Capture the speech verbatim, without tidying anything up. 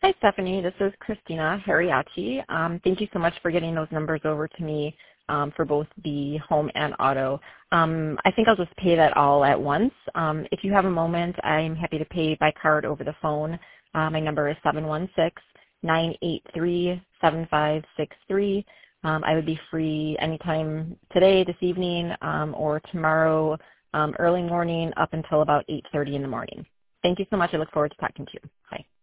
Hi, Stephanie. This is Christina Hariachi. Um, thank you so much for getting those numbers over to me um, for both the home and auto. Um, I think I'll just pay that all at once. Um, if you have a moment, I'm happy to pay by card over the phone. Uh, my number is seven one six, nine eight three, seven five six three. Um, I would be free anytime today, this evening, um, or tomorrow um, early morning up until about eight thirty in the morning. Thank you so much. I look forward to talking to you. Bye.